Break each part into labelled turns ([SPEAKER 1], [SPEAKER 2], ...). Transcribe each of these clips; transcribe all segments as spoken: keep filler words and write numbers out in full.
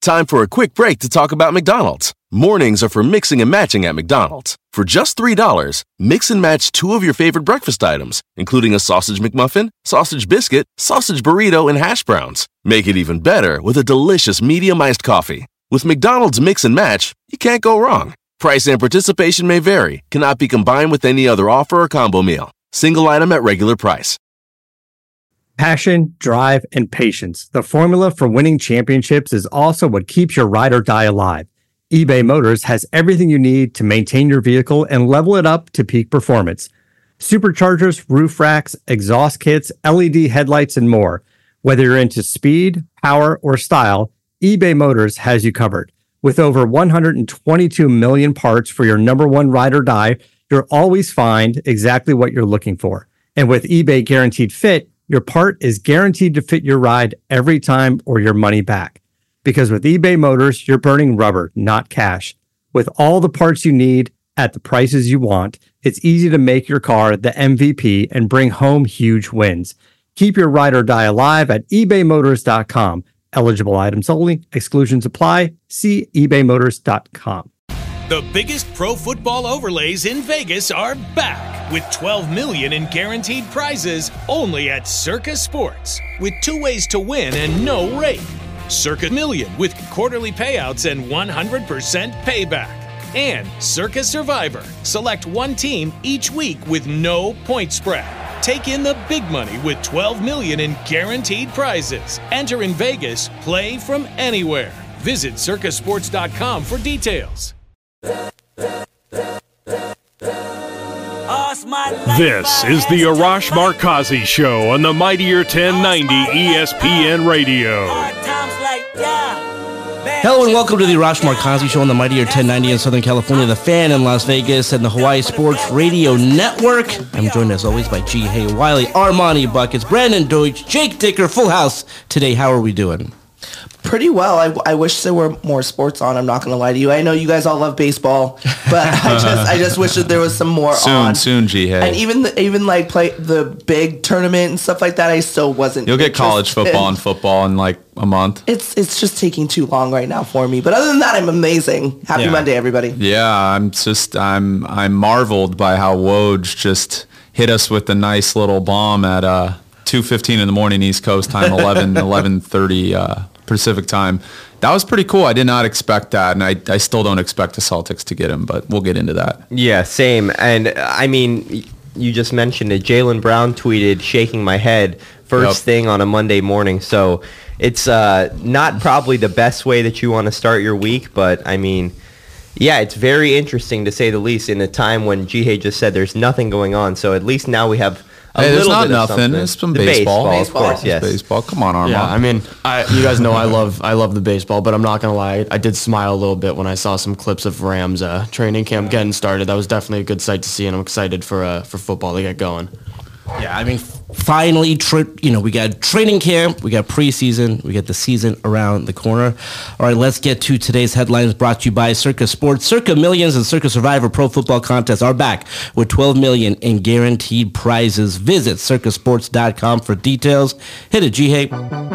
[SPEAKER 1] Time for a quick break to talk about McDonald's. Mornings are for mixing and matching at McDonald's. For just three dollars, mix and match two of your favorite breakfast items, including a sausage McMuffin, sausage biscuit, sausage burrito, and hash browns. Make it even better with a delicious medium iced coffee. With McDonald's Mix and Match, you can't go wrong. Price and participation may vary, cannot be combined with any other offer or combo meal. Single item at regular price.
[SPEAKER 2] Passion, drive, and patience. The formula for winning championships is also what keeps your ride or die alive. eBay Motors has everything you need to maintain your vehicle and level it up to peak performance. Superchargers, roof racks, exhaust kits, L E D headlights, and more. Whether you're into speed, power, or style, eBay Motors has you covered. With over one hundred twenty-two million parts for your number one ride or die, you'll always find exactly what you're looking for. And with eBay Guaranteed Fit, your part is guaranteed to fit your ride every time or your money back. Because with eBay Motors, you're burning rubber, not cash. With all the parts you need at the prices you want, it's easy to make your car the M V P and bring home huge wins. Keep your ride or die alive at ebay motors dot com. Eligible items only. Exclusions apply. See ebay motors dot com.
[SPEAKER 3] The biggest pro football overlays in Vegas are back with twelve million dollars in guaranteed prizes only at Circa Sports, with two ways to win and no rate. Circa Million with quarterly payouts and one hundred percent payback. And Circa Survivor. Select one team each week with no point spread. Take in the big money with twelve million dollars in guaranteed prizes. Enter in Vegas. Play from anywhere. Visit circa sports dot com for details.
[SPEAKER 4] This is the Arash Markazi Show on the Mightier ten ninety E S P N Radio.
[SPEAKER 5] Hello and welcome to the Arash Markazi Show on the Mightier ten ninety in Southern California, the Fan in Las Vegas, and the Hawaii Sports Radio Network. I'm joined as always by G. Hay Wiley, Armani Buckets, Brandon Deutsch, Jake Dicker, Full House. Today, how are we doing?
[SPEAKER 6] Pretty well. I, I wish there were more sports on. I'm not going to lie to you. I know you guys all love baseball, but I just I just wish that there was some more
[SPEAKER 7] soon,
[SPEAKER 6] on.
[SPEAKER 7] Soon, G. Hay.
[SPEAKER 6] And even the, even like play the big tournament and stuff like that, I still wasn't.
[SPEAKER 7] You'll get college football and football in like a month.
[SPEAKER 6] It's it's just taking too long right now for me. But other than that, I'm amazing. Happy
[SPEAKER 7] yeah.
[SPEAKER 6] Monday, everybody.
[SPEAKER 7] Yeah, I'm just I'm I'm marveled by how Woj just hit us with a nice little bomb at uh, two fifteen in the morning East Coast time, eleven eleven thirty uh, Pacific time. That was pretty cool. I did not expect that, and I, I still don't expect the Celtics to get him, but we'll get into that.
[SPEAKER 8] Yeah, same. And, I mean, you just mentioned it. Jaylen Brown tweeted, shaking my head, first yep. thing on a Monday morning. So it's uh, not probably the best way that you want to start your week, but, I mean, yeah, it's very interesting, to say the least, in a time when G-Hay just said there's nothing going on. So at least now we have a
[SPEAKER 7] hey,
[SPEAKER 8] little
[SPEAKER 7] not
[SPEAKER 8] bit
[SPEAKER 7] nothing.
[SPEAKER 8] of something.
[SPEAKER 7] It's some
[SPEAKER 8] the
[SPEAKER 7] baseball.
[SPEAKER 8] Baseball,
[SPEAKER 6] baseball.
[SPEAKER 8] of course, yes.
[SPEAKER 7] Baseball. Come on, Armand.
[SPEAKER 9] Yeah, I mean, I, you guys know I love I love the baseball, but I'm not going to lie. I did smile a little bit when I saw some clips of Rams uh, training camp getting started. That was definitely a good sight to see, and I'm excited for uh, for football to get going.
[SPEAKER 5] Yeah, I mean, finally, tri- you know, we got training camp, we got preseason, we got the season around the corner. All right, let's get to today's headlines brought to you by Circa Sports. Circa Millions and Circa Survivor Pro Football Contests are back with twelve million dollars in guaranteed prizes. Visit circa sports dot com for details. Hit it, G-Hay.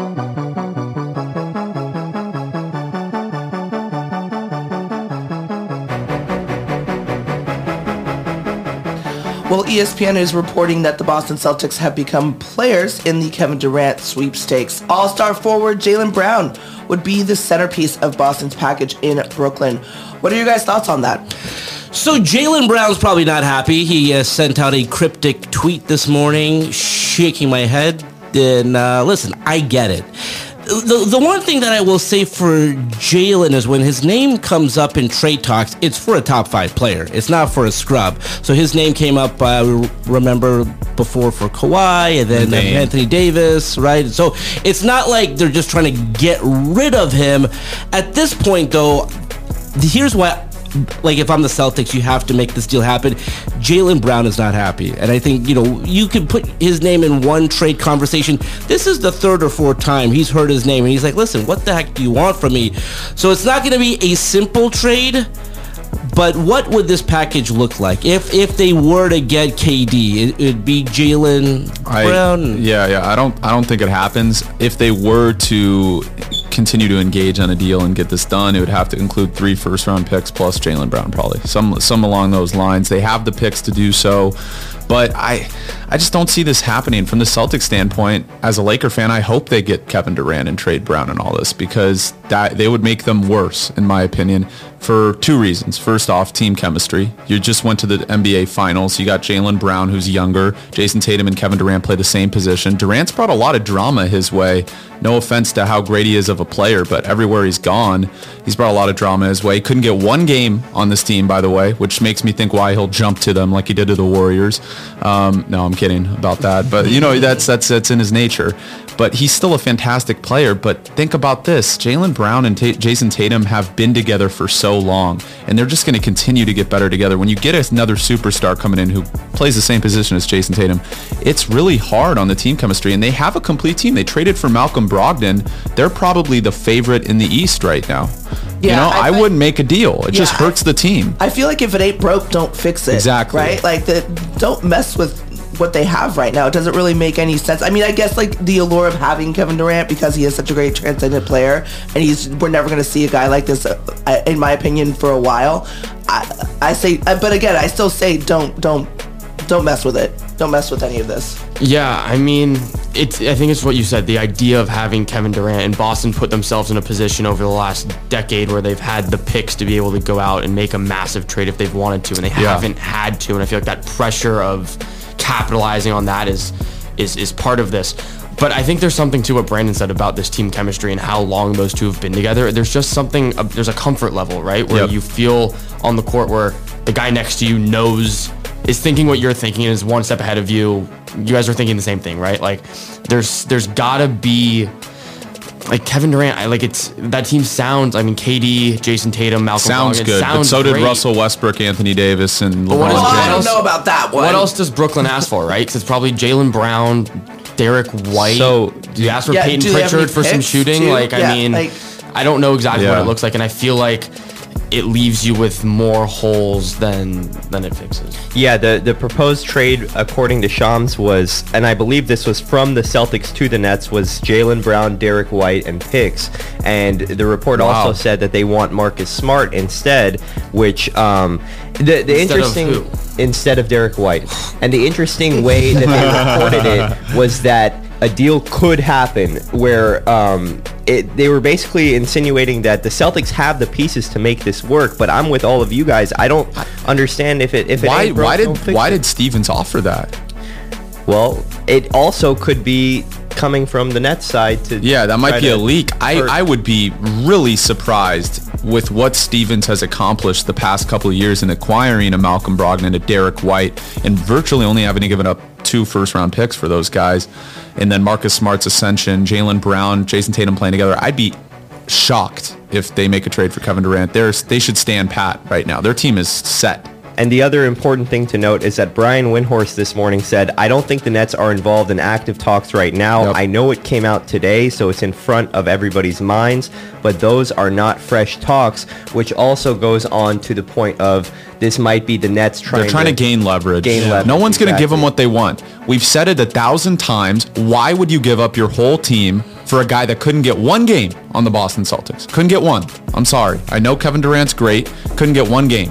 [SPEAKER 6] Well, E S P N is reporting that the Boston Celtics have become players in the Kevin Durant sweepstakes. All-star forward Jaylen Brown would be the centerpiece of Boston's package in Brooklyn. What are your guys' thoughts on that?
[SPEAKER 5] So Jaylen Brown's probably not happy. He uh, sent out a cryptic tweet this morning, shaking my head. And uh, listen, I get it. The the one thing that I will say for Jaylen is when his name comes up in trade talks, it's for a top five player. It's not for a scrub. So his name came up, I uh, remember, before for Kawhi and then Dang. Anthony Davis, right? So it's not like they're just trying to get rid of him. At this point, though, here's what... Like, if I'm the Celtics, you have to make this deal happen. Jaylen Brown is not happy. And I think, you know, you can put his name in one trade conversation. This is the third or fourth time he's heard his name. And he's like, listen, what the heck do you want from me? So it's not going to be a simple trade. But what would this package look like? If if they were to get K D, it would be Jaylen Brown?
[SPEAKER 7] Yeah, yeah. I don't I don't think it happens. If they were to continue to engage on a deal and get this done, it would have to include three first-round picks plus Jaylen Brown, probably. Some some along those lines. They have the picks to do so. But I I just don't see this happening. From the Celtics standpoint, as a Laker fan, I hope they get Kevin Durant and trade Brown and all this, because that they would make them worse, in my opinion, for two reasons. First off, team chemistry. You just went to the N B A Finals. You got Jaylen Brown, who's younger. Jason Tatum and Kevin Durant play the same position. Durant's brought a lot of drama his way. No offense to how great he is of a player, but everywhere he's gone, he's brought a lot of drama his way. He couldn't get one game on this team, by the way, which makes me think why he'll jump to them like he did to the Warriors. Um, no, I'm kidding about that. But, you know, that's that's that's in his nature. But he's still a fantastic player. But think about this. Jaylen Brown and T- Jason Tatum have been together for so long, and they're just going to continue to get better together. When you get another superstar coming in who plays the same position as Jason Tatum, it's really hard on the team chemistry, and they have a complete team. They traded for Malcolm Brogdon. They're probably the favorite in the East right now. Yeah, you know, I, I wouldn't make a deal. It yeah, just hurts the team.
[SPEAKER 6] I feel like if it ain't broke, don't fix it.
[SPEAKER 7] Exactly.
[SPEAKER 6] Right? Like, the, don't mess with what they have right now. It doesn't really make any sense. I mean, I guess like the allure of having Kevin Durant, because he is such a great transcendent player, and he's we're never going to see a guy like this, uh, in my opinion, for a while. I, I say, but again, I still say don't don't don't mess with it. Don't mess with any of this.
[SPEAKER 9] Yeah, I mean, it's. I think it's what you said. The idea of having Kevin Durant and Boston put themselves in a position over the last decade where they've had the picks to be able to go out and make a massive trade if they've wanted to, and they yeah. haven't had to. And I feel like that pressure of capitalizing on that is is is part of this. But I think there's something to what Brandon said about this team chemistry and how long those two have been together. There's just something, uh, there's a comfort level, right? Where yep. you feel on the court where the guy next to you knows, is thinking what you're thinking and is one step ahead of you. You guys are thinking the same thing, right? Like, there's there's gotta be, like, Kevin Durant, I like it's, that team sounds, I mean, K D, Jason Tatum, Malcolm
[SPEAKER 7] Sounds
[SPEAKER 9] Brogdon,
[SPEAKER 7] good,
[SPEAKER 9] sounds
[SPEAKER 7] but so did
[SPEAKER 9] great.
[SPEAKER 7] Russell Westbrook, Anthony Davis, and LeBron
[SPEAKER 6] well,
[SPEAKER 7] James.
[SPEAKER 6] I don't know about that one.
[SPEAKER 9] What else does Brooklyn ask for, right? Because it's probably Jaylen Brown, Derek White.
[SPEAKER 7] So,
[SPEAKER 9] do you ask for
[SPEAKER 6] yeah,
[SPEAKER 9] Peyton Pritchard for some shooting?
[SPEAKER 6] Too?
[SPEAKER 9] Like,
[SPEAKER 6] yeah,
[SPEAKER 9] I mean,
[SPEAKER 6] like,
[SPEAKER 9] I don't know exactly
[SPEAKER 7] yeah.
[SPEAKER 9] what it looks like, and I feel like it leaves you with more holes than than it fixes.
[SPEAKER 8] Yeah, the, the proposed trade, according to Shams, was, and I believe this was from the Celtics to the Nets, was Jaylen Brown, Derek White, and picks. And the report
[SPEAKER 7] Wow.
[SPEAKER 8] also said that they want Marcus Smart instead, which um, the the
[SPEAKER 9] Instead of
[SPEAKER 8] interesting
[SPEAKER 9] who?
[SPEAKER 8] instead of Derek White. And the interesting way that they reported it was that a deal could happen where um, it, they were basically insinuating that the Celtics have the pieces to make this work. But I'm with all of you guys. I don't understand if it if it
[SPEAKER 7] Why,
[SPEAKER 8] ain't broke,
[SPEAKER 7] why
[SPEAKER 8] don't
[SPEAKER 7] did
[SPEAKER 8] fix
[SPEAKER 7] why
[SPEAKER 8] it.
[SPEAKER 7] did Stevens offer that?
[SPEAKER 8] Well, it also could be coming from the Nets side to
[SPEAKER 7] Yeah, that might
[SPEAKER 8] try
[SPEAKER 7] be a
[SPEAKER 8] to
[SPEAKER 7] leak. I,
[SPEAKER 8] hurt.
[SPEAKER 7] I would be really surprised with what Stevens has accomplished the past couple of years in acquiring a Malcolm Brogdon, a Derek White, and virtually only having given up two first-round picks for those guys. And then Marcus Smart's ascension, Jaylen Brown, Jason Tatum playing together. I'd be shocked if they make a trade for Kevin Durant. They're, they should stand pat right now. Their team is set.
[SPEAKER 8] And the other important thing to note is that Brian Windhorst this morning said, I don't think the Nets are involved in active talks right now.
[SPEAKER 7] Yep.
[SPEAKER 8] I know it came out today, so it's in front of everybody's minds, but those are not fresh talks, which also goes on to the point of this might be the Nets trying,
[SPEAKER 7] They're trying to, to gain leverage.
[SPEAKER 8] Gain
[SPEAKER 7] yeah.
[SPEAKER 8] leverage.
[SPEAKER 7] No one's going to
[SPEAKER 8] exactly.
[SPEAKER 7] give them what they want. We've said it a thousand times. Why would you give up your whole team for a guy that couldn't get one game on the Boston Celtics? Couldn't get one. I'm sorry. I know Kevin Durant's great. Couldn't get one game.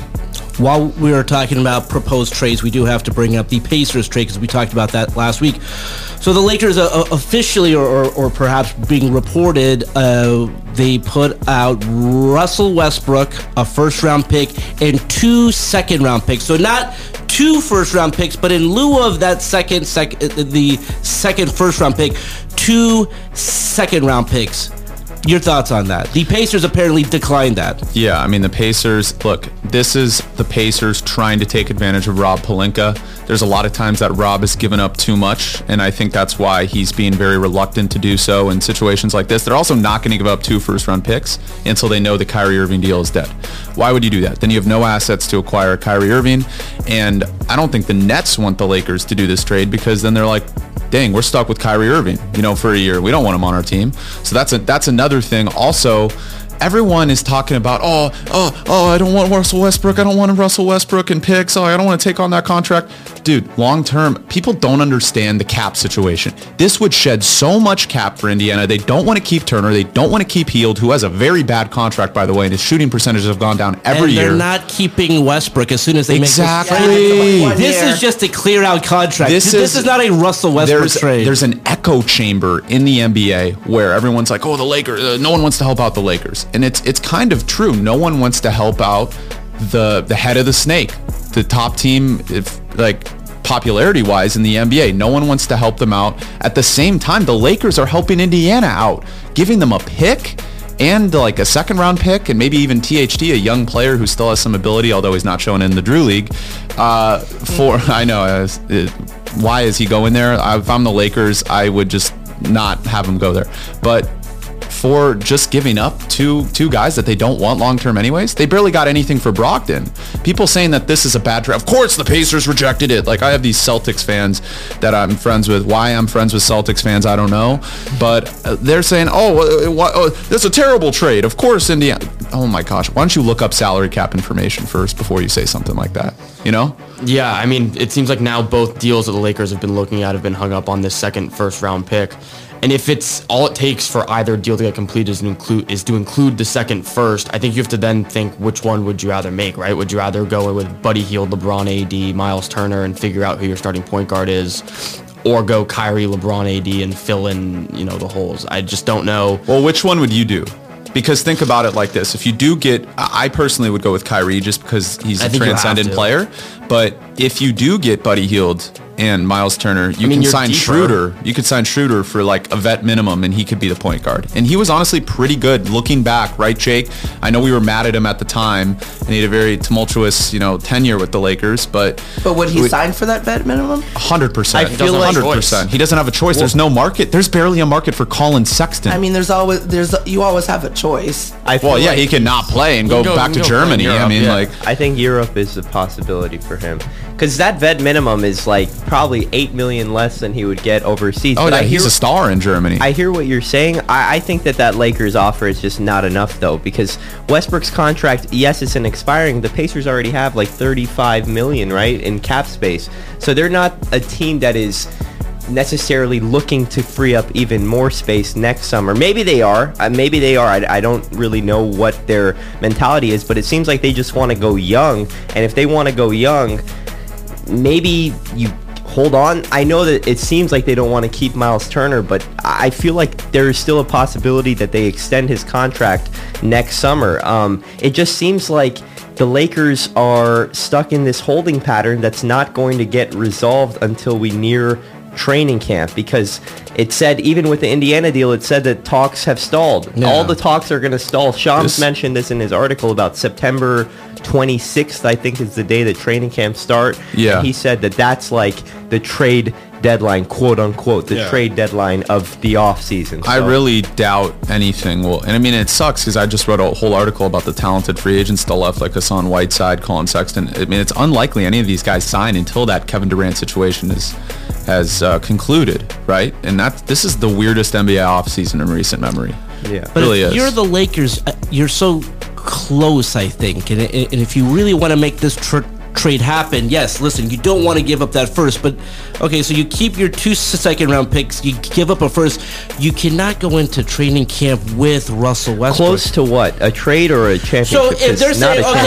[SPEAKER 5] While we are talking about proposed trades, we do have to bring up the Pacers trade because we talked about that last week. So the Lakers uh, officially, or, or, or perhaps being reported, uh, they put out Russell Westbrook, a first-round pick, and two second-round picks. So not two first-round picks, but in lieu of that second, sec- the second first-round pick, two second-round picks. Your thoughts on that? The Pacers apparently declined that.
[SPEAKER 7] Yeah, I mean, the Pacers, look, this is the Pacers trying to take advantage of Rob Pelinka. There's a lot of times that Rob has given up too much, and I think that's why he's being very reluctant to do so in situations like this. They're also not going to give up two first-round picks until they know the Kyrie Irving deal is dead. Why would you do that? Then you have no assets to acquire Kyrie Irving, and I don't think the Nets want the Lakers to do this trade because then they're like, dang, we're stuck with Kyrie Irving, you know, for a year. We don't want him on our team. So that's a, that's another thing. Also, everyone is talking about, oh, oh, oh, I don't want Russell Westbrook. I don't want Russell Westbrook and picks. Oh, I don't want to take on that contract. dude, long term, people don't understand the cap situation. This would shed so much cap for Indiana. They don't want to keep Turner. They don't want to keep Hield, who has a very bad contract, by the way, and his shooting percentages have gone down every
[SPEAKER 5] and
[SPEAKER 7] year.
[SPEAKER 5] They're not keeping Westbrook as soon as they
[SPEAKER 7] exactly.
[SPEAKER 5] make this trade. This is just a clear out contract. This, this is, is not a Russell Westbrook
[SPEAKER 7] there's,
[SPEAKER 5] trade.
[SPEAKER 7] There's an echo chamber in the N B A where everyone's like, oh, the Lakers, uh, no one wants to help out the Lakers. And it's it's kind of true. No one wants to help out the the head of the snake, the top team, if like popularity wise in the N B A. No one wants to help them out. At the same time, the Lakers are helping Indiana out, giving them a pick and like a second round pick and maybe even T H T, a young player who still has some ability, although he's not showing in the Drew League. Uh, for I know, uh, it, why is he going there? I, if I'm the Lakers, I would just not have him go there. But for just giving up two two guys that they don't want long-term anyways. They barely got anything for Brogdon. People saying that this is a bad trade. Of course the Pacers rejected it. Like, I have these Celtics fans that I'm friends with. Why I'm friends with Celtics fans, I don't know. But they're saying, oh, what, oh that's a terrible trade. Of course Indiana. Oh my gosh. Why don't you look up salary cap information first before you say something like that? You know?
[SPEAKER 9] Yeah, I mean, it seems like now both deals that the Lakers have been looking at have been hung up on this second first round pick. And if it's all it takes for either deal to get completed is to include is to include the second first, I think you have to then think which one would you rather make, right? Would you rather go with Buddy Hield, LeBron, A D, Miles Turner, and figure out who your starting point guard is, or go Kyrie, LeBron, A D, and fill in, you know, the holes? I just don't know.
[SPEAKER 7] Well, which one would you do? Because think about it like this. If you do get, I personally would go with Kyrie just because he's a transcendent player. But if you do get Buddy Hield and Miles Turner, you I mean, can sign deeper. Schroeder. You could sign Schroeder for like a vet minimum, and he could be the point guard. And he was honestly pretty good looking back, right, Jake? I know we were mad at him at the time, and he had a very tumultuous, you know, tenure with the Lakers. But
[SPEAKER 6] but would he
[SPEAKER 7] would,
[SPEAKER 6] sign for that vet minimum?
[SPEAKER 7] one hundred percent.
[SPEAKER 6] I feel like
[SPEAKER 7] one hundred percent. He doesn't have a choice. Well, there's no market. There's barely a market for Colin Sexton.
[SPEAKER 6] I mean, there's always there's you always have a choice.
[SPEAKER 7] I well, yeah, like he can not play and go, go back to go Germany.
[SPEAKER 8] Europe,
[SPEAKER 7] I mean,
[SPEAKER 8] yeah.
[SPEAKER 7] like
[SPEAKER 8] I think Europe is a possibility for him. Because that vet minimum is like probably eight million less than he would get overseas.
[SPEAKER 7] Oh,
[SPEAKER 8] but
[SPEAKER 7] yeah,
[SPEAKER 8] I hear,
[SPEAKER 7] he's a star in Germany.
[SPEAKER 8] I hear what you're saying. I, I think that that Lakers offer is just not enough, though, because Westbrook's contract, yes, it's an expiring. The Pacers already have like thirty-five million, right, in cap space. So they're not a team that is necessarily looking to free up even more space next summer. Maybe they are. Uh, maybe they are. I, I don't really know what their mentality is, but it seems like they just want to go young. And if they want to go young, maybe you hold on. I know that it seems like they don't want to keep Miles Turner, but I feel like there is still a possibility that they extend his contract next summer. Um, it just seems like the Lakers are stuck in this holding pattern that's not going to get resolved until we near training camp, because it said, even with the Indiana deal, it said that talks have stalled. Yeah. All the talks are going to stall. Shams this- mentioned this in his article about September twenty-sixth, I think, is the day that training camps start.
[SPEAKER 7] Yeah.
[SPEAKER 8] And he said that that's like the trade deadline, quote unquote, the yeah. trade deadline of the off season. So.
[SPEAKER 7] I really doubt anything will, and I mean, it sucks because I just wrote a whole article about the talented free agents still left, like Hassan Whiteside, Colin Sexton. I mean, it's unlikely any of these guys sign until that Kevin Durant situation is has uh, concluded, right? And that this is the weirdest N B A offseason in recent memory.
[SPEAKER 8] Yeah,
[SPEAKER 5] but
[SPEAKER 7] it really
[SPEAKER 5] if
[SPEAKER 7] is.
[SPEAKER 5] You're the Lakers. You're so close, I think, and, and if you really want to make this tr- trade happen, yes, listen, you don't want to give up that first, but okay, so you keep your two second round picks, you give up a first, you cannot go into training camp with Russell Westbrook.
[SPEAKER 8] Close to what? A trade or a championship?
[SPEAKER 5] So if they're saying,
[SPEAKER 8] not a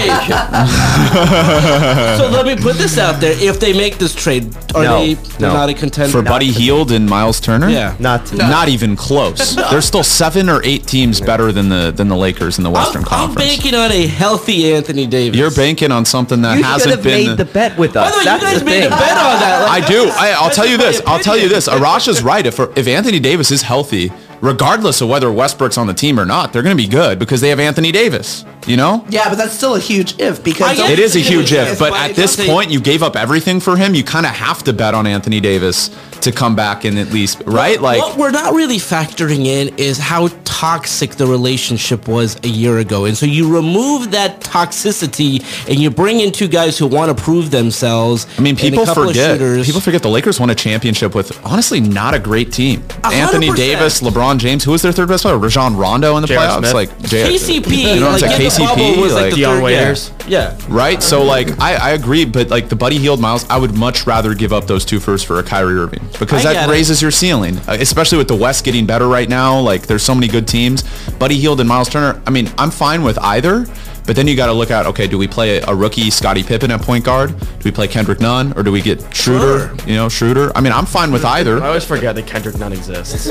[SPEAKER 5] okay, so let me put this out there, if they make this trade, are
[SPEAKER 8] no,
[SPEAKER 5] they
[SPEAKER 8] no.
[SPEAKER 5] not a contender?
[SPEAKER 7] For Buddy Hield and Miles Turner?
[SPEAKER 5] Yeah.
[SPEAKER 8] Not
[SPEAKER 7] no. Not even close. No. There's still seven or eight teams no. better than the than the Lakers in the Western
[SPEAKER 5] I'm,
[SPEAKER 7] Conference.
[SPEAKER 5] I'm banking on a healthy Anthony Davis.
[SPEAKER 7] You're banking on something that
[SPEAKER 8] you
[SPEAKER 7] hasn't been...
[SPEAKER 8] You should have made the bet with us.
[SPEAKER 5] By the way,
[SPEAKER 8] That's
[SPEAKER 5] you guys
[SPEAKER 8] the
[SPEAKER 5] made
[SPEAKER 8] thing.
[SPEAKER 5] a bet on that. Like,
[SPEAKER 7] I do. I, I'll tell you this. I'll tell you this. Arash is right. If if Anthony Davis is healthy, regardless of whether Westbrook's on the team or not, they're going to be good because they have Anthony Davis. You know?
[SPEAKER 6] Yeah, but that's still a huge if because
[SPEAKER 7] it is a huge if. But at this point, you gave up everything for him. You kind of have to bet on Anthony Davis to come back and at least right.
[SPEAKER 5] What,
[SPEAKER 7] like
[SPEAKER 5] what we're not really factoring in is how toxic the relationship was a year ago. And so you remove that toxicity and you bring in two guys who want to prove themselves.
[SPEAKER 7] I mean, people forget.
[SPEAKER 5] Shooters.
[SPEAKER 7] People forget the Lakers won a championship with, honestly, not a great team.
[SPEAKER 5] one hundred percent.
[SPEAKER 7] Anthony Davis, LeBron James. Who was their third best player? Rajon Rondo in the
[SPEAKER 9] J R
[SPEAKER 7] playoffs?
[SPEAKER 9] Smith.
[SPEAKER 7] Like J-
[SPEAKER 5] K C P.
[SPEAKER 7] You know what I'm
[SPEAKER 5] like,
[SPEAKER 7] saying?
[SPEAKER 5] in the
[SPEAKER 7] K C
[SPEAKER 5] bubble
[SPEAKER 7] P.
[SPEAKER 5] was like,
[SPEAKER 7] Like,
[SPEAKER 5] the
[SPEAKER 9] Dion
[SPEAKER 5] third,
[SPEAKER 9] Waiters.
[SPEAKER 5] Yeah. yeah.
[SPEAKER 7] Right? So, like, I, I agree, but, like, the Buddy Hield, Miles, I would much rather give up those two firsts for a Kyrie Irving because
[SPEAKER 5] I
[SPEAKER 7] that
[SPEAKER 5] get it.
[SPEAKER 7] raises your ceiling, uh, especially with the West getting better right now. Like, there's so many good teams. Buddy Hield and Miles Turner, I mean, I'm fine with either. But then you got to look at, okay, do we play a rookie Scottie Pippen at point guard? Do we play Kendrick Nunn? Or do we get Schroeder?
[SPEAKER 5] Sure.
[SPEAKER 7] You know, Schroeder? I mean, I'm fine with either.
[SPEAKER 9] I always forget that Kendrick Nunn exists.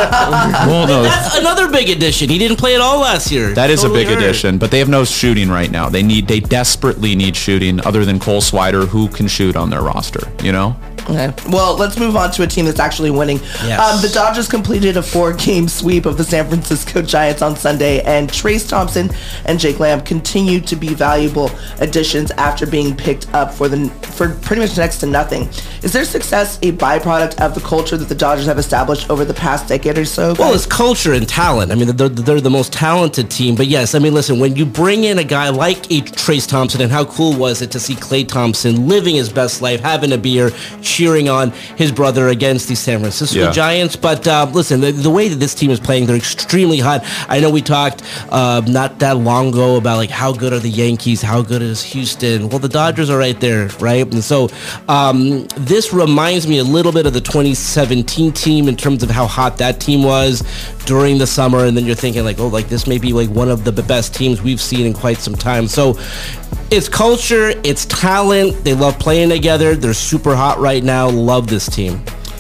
[SPEAKER 7] Well, no,
[SPEAKER 5] That's another big addition. He didn't play at all last year.
[SPEAKER 7] that is
[SPEAKER 5] Totally
[SPEAKER 7] a big
[SPEAKER 5] hurt.
[SPEAKER 7] addition, but they have no shooting right now. They need, they desperately need shooting other than Cole Swider, who can shoot on their roster, you know?
[SPEAKER 6] Okay. Well, let's move on to a team that's actually winning.
[SPEAKER 5] Yes.
[SPEAKER 6] Um, the Dodgers completed a four-game sweep of the San Francisco Giants on Sunday, and Trace Thompson and Jake Lamb continue to be valuable additions after being picked up for the for pretty much next to nothing. Is their success a byproduct of the culture that the Dodgers have established over the past decade or so?
[SPEAKER 5] Well,
[SPEAKER 6] guys?
[SPEAKER 5] it's culture and talent. I mean, they're, they're the most talented team. But yes, I mean, listen, when you bring in a guy like a Trace Thompson, and how cool was it to see Klay Thompson living his best life, having a beer, cheering on his brother against the San Francisco
[SPEAKER 7] Yeah.
[SPEAKER 5] Giants. But uh, listen, the, the way that this team is playing, they're extremely hot. I know we talked uh, not that long ago about like how good are the Yankees, how good is Houston. Well, the Dodgers are right there, right? And so um, this reminds me a little bit of the twenty seventeen team in terms of how hot that team was during the summer. And then you're thinking like, oh, like this may be like one of the best teams we've seen in quite some time. So it's culture, it's talent. They love playing together. They're super hot right now. Love this team.